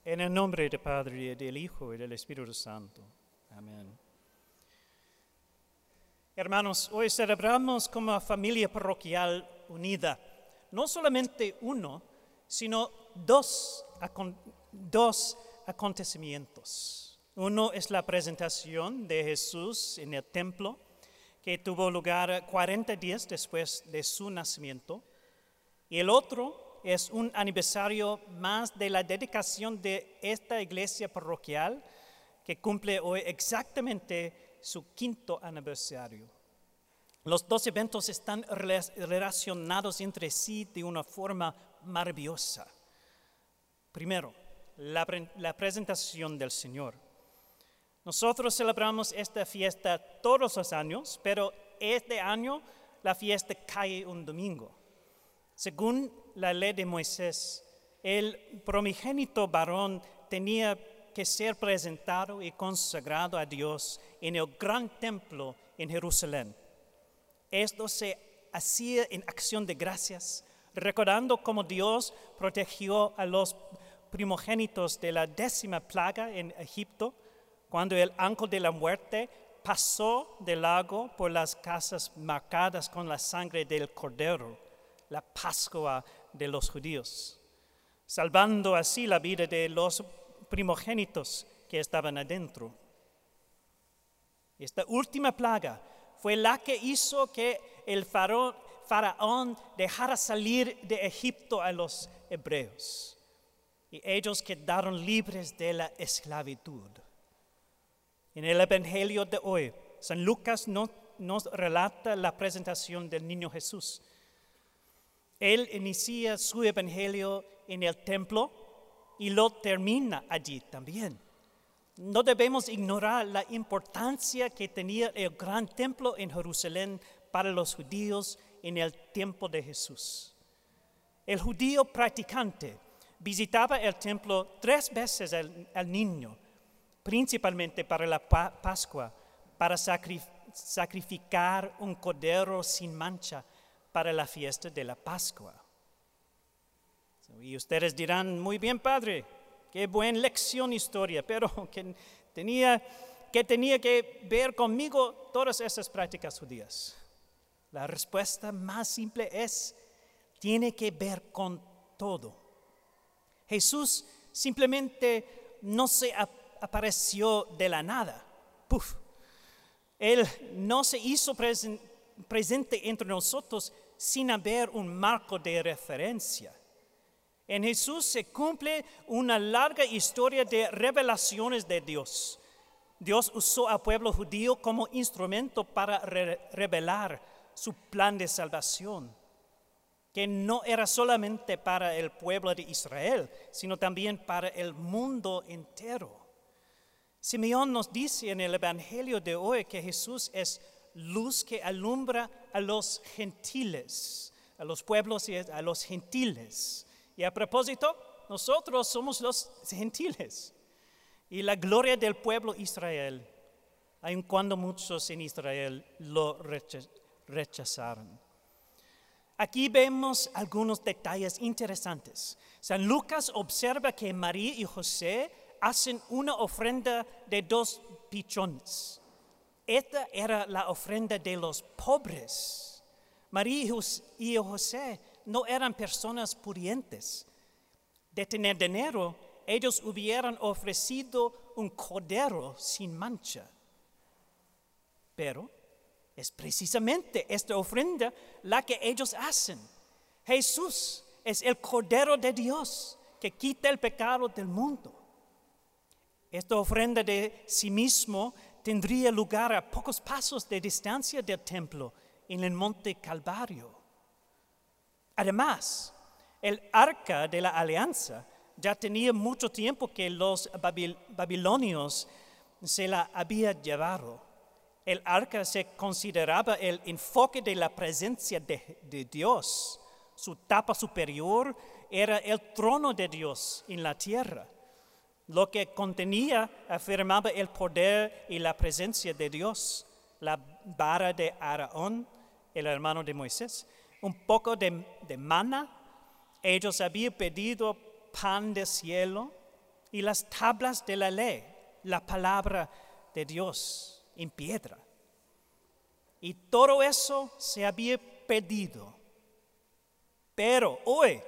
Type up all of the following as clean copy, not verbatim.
En el nombre del Padre, y del Hijo, y del Espíritu Santo. Amén. Hermanos, hoy celebramos como familia parroquial unida, no solamente uno, sino dos acontecimientos. Uno es la presentación de Jesús en el templo, que tuvo lugar 40 días después de su nacimiento. Y el otro es un aniversario más de la dedicación de esta iglesia parroquial, que cumple hoy exactamente su 5º aniversario. Los dos eventos están relacionados entre sí de una forma maravillosa. Primero, la presentación del Señor. Nosotros celebramos esta fiesta todos los años, pero este año la fiesta cae un domingo. Según la ley de Moisés, el primogénito varón tenía que ser presentado y consagrado a Dios en el gran templo en Jerusalén. Esto se hacía en acción de gracias, recordando cómo Dios protegió a los primogénitos de la 10ª plaga en Egipto, cuando el ángel de la muerte pasó del lago por las casas marcadas con la sangre del cordero, la Pascua de los judíos, salvando así la vida de los primogénitos que estaban adentro. Esta última plaga fue la que hizo que el faraón dejara salir de Egipto a los hebreos, y ellos quedaron libres de la esclavitud. En el Evangelio de hoy, San Lucas nos relata la presentación del niño Jesús. Él inicia su evangelio en el templo y lo termina allí también. No debemos ignorar la importancia que tenía el gran templo en Jerusalén para los judíos en el tiempo de Jesús. El judío practicante visitaba el templo 3 veces al niño, principalmente para la Pascua, para sacrificar un cordero sin mancha para la fiesta de la Pascua. Y ustedes dirán, muy bien, padre, qué buena lección historia, pero ¿qué tenía que ver conmigo todas esas prácticas judías? La respuesta más simple es, tiene que ver con todo. Jesús simplemente no se apareció de la nada. ¡Puf! Él no se hizo presente entre nosotros sin haber un marco de referencia. En Jesús se cumple una larga historia de revelaciones de Dios. Dios usó al pueblo judío como instrumento para revelar su plan de salvación, que no era solamente para el pueblo de Israel, sino también para el mundo entero. Simeón nos dice en el Evangelio de hoy que Jesús es luz que alumbra a los gentiles, a los pueblos y a los gentiles. Y a propósito, nosotros somos los gentiles. Y la gloria del pueblo Israel, aun cuando muchos en Israel lo rechazaron. Aquí vemos algunos detalles interesantes. San Lucas observa que María y José hacen una ofrenda de 2 pichones. Esta era la ofrenda de los pobres. María y José no eran personas pudientes. De tener dinero, ellos hubieran ofrecido un cordero sin mancha. Pero es precisamente esta ofrenda la que ellos hacen. Jesús es el Cordero de Dios que quita el pecado del mundo. Esta ofrenda de sí mismo tendría lugar a pocos pasos de distancia del templo, en el monte Calvario. Además, el arca de la alianza ya tenía mucho tiempo que los babilonios se la habían llevado. El arca se consideraba el enfoque de la presencia de Dios. Su tapa superior era el trono de Dios en la tierra. Lo que contenía afirmaba el poder y la presencia de Dios. La vara de Aarón, el hermano de Moisés, un poco de maná. Ellos habían pedido pan del cielo y las tablas de la ley, la palabra de Dios en piedra. Y todo eso se había perdido. Pero hoy,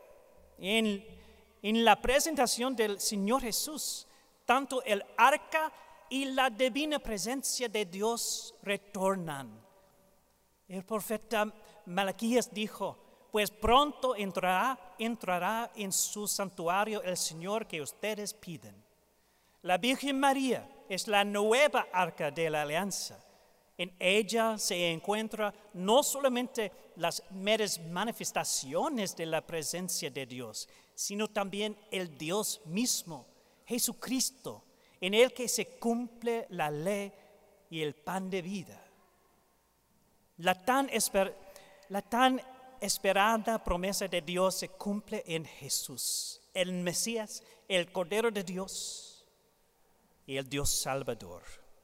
en la presentación del Señor Jesús, tanto el arca y la divina presencia de Dios retornan. El profeta Malaquías dijo: pues pronto entrará en su santuario el Señor que ustedes piden. La Virgen María es la nueva arca de la alianza. En ella se encuentran no solamente las meras manifestaciones de la presencia de Dios, sino también el Dios mismo, Jesucristo, en el que se cumple la ley y el pan de vida. La tan esperada promesa de Dios se cumple en Jesús, el Mesías, el Cordero de Dios y el Dios Salvador.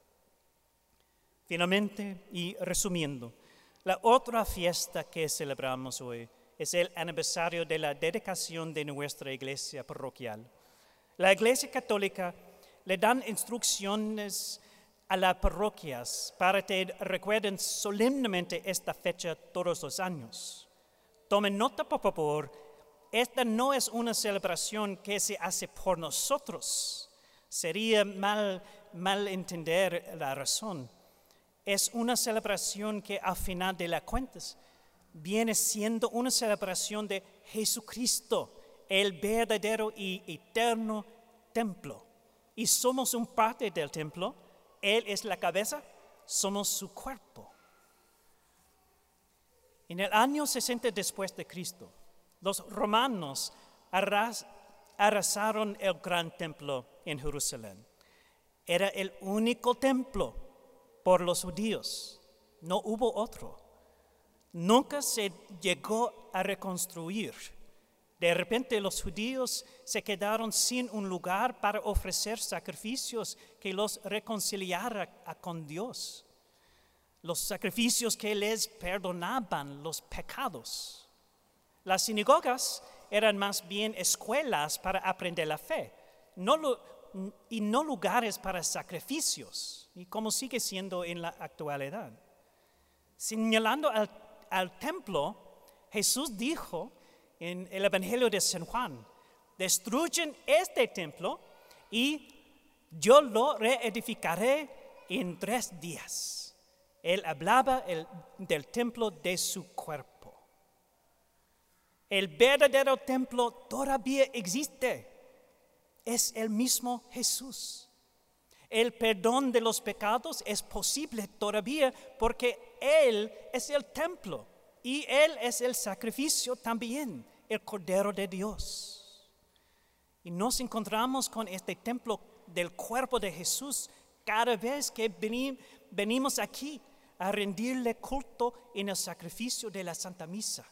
Finalmente, y resumiendo, la otra fiesta que celebramos hoy es el aniversario de la dedicación de nuestra iglesia parroquial. La Iglesia Católica le dan instrucciones a las parroquias para que recuerden solemnemente esta fecha todos los años. Tomen nota, por favor, esta no es una celebración que se hace por nosotros. Sería mal entender la razón. Es una celebración que al final de las cuentas viene siendo una celebración de Jesucristo, el verdadero y eterno templo. Y somos un parte del templo. Él es la cabeza, somos su cuerpo. En el año 60 después de Cristo, los romanos arrasaron el gran templo en Jerusalén. Era el único templo por los judíos, no hubo otro. Nunca se llegó a reconstruir. De repente los judíos se quedaron sin un lugar para ofrecer sacrificios que los reconciliara con Dios. Los sacrificios que les perdonaban los pecados. Las sinagogas eran más bien escuelas para aprender la fe, y no lugares para sacrificios, y como sigue siendo en la actualidad. Señalando al templo, Jesús dijo en el Evangelio de San Juan: destruyen este templo y yo lo reedificaré en 3 días. Él hablaba del templo de su cuerpo. El verdadero templo todavía existe. Es el mismo Jesús. El perdón de los pecados es posible todavía porque Él es el templo y Él es el sacrificio también, el Cordero de Dios. Y nos encontramos con este templo del cuerpo de Jesús cada vez que venimos aquí a rendirle culto en el sacrificio de la Santa Misa.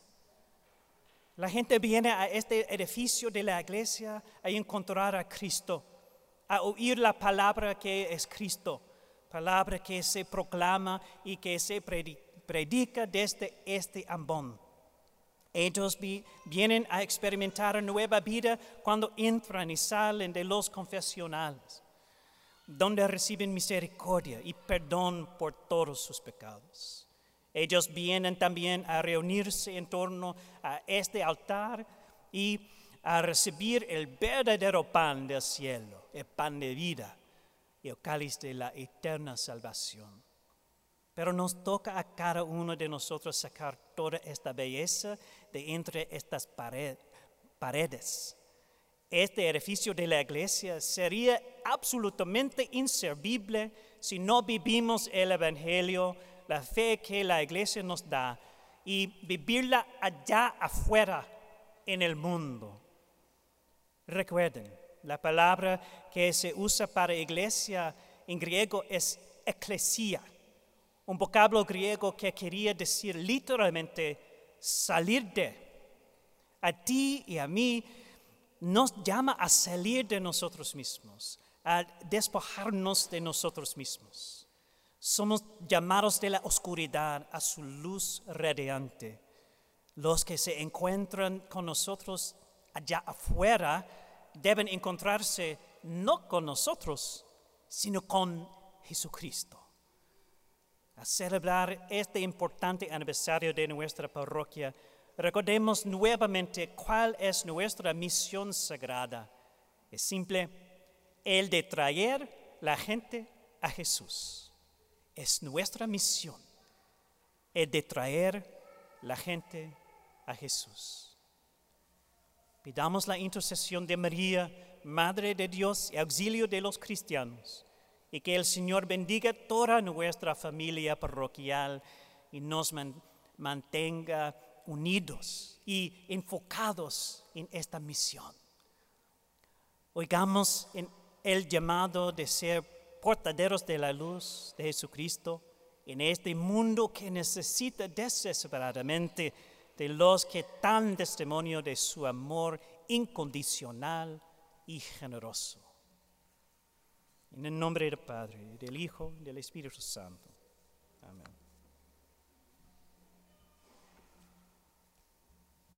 La gente viene a este edificio de la iglesia a encontrar a Cristo, a oír la palabra que es Cristo, palabra que se proclama y que se predica desde este ambón. Ellos vienen a experimentar nueva vida cuando entran y salen de los confesionales, donde reciben misericordia y perdón por todos sus pecados. Ellos vienen también a reunirse en torno a este altar y a recibir el verdadero pan del cielo, el pan de vida y el cáliz de la eterna salvación. Pero nos toca a cada uno de nosotros sacar toda esta belleza de entre estas paredes. Este edificio de la iglesia sería absolutamente inservible si no vivimos el Evangelio, la fe que la iglesia nos da, y vivirla allá afuera en el mundo. Recuerden, la palabra que se usa para iglesia en griego es eclesia, un vocablo griego que quería decir literalmente salir de. A ti y a mí nos llama a salir de nosotros mismos, a despojarnos de nosotros mismos. Somos llamados de la oscuridad a su luz radiante. Los que se encuentran con nosotros allá afuera deben encontrarse no con nosotros, sino con Jesucristo. A celebrar este importante aniversario de nuestra parroquia, recordemos nuevamente cuál es nuestra misión sagrada. Es simple, el de traer la gente a Jesús. Es nuestra misión, el de traer la gente a Jesús. Pidamos la intercesión de María, Madre de Dios y auxilio de los cristianos, y que el Señor bendiga toda nuestra familia parroquial y nos mantenga unidos y enfocados en esta misión. Oigamos el llamado de ser portaderos de la luz de Jesucristo en este mundo que necesita desesperadamente de los que dan testimonio de su amor incondicional y generoso. En el nombre del Padre, del Hijo y del Espíritu Santo. Amén.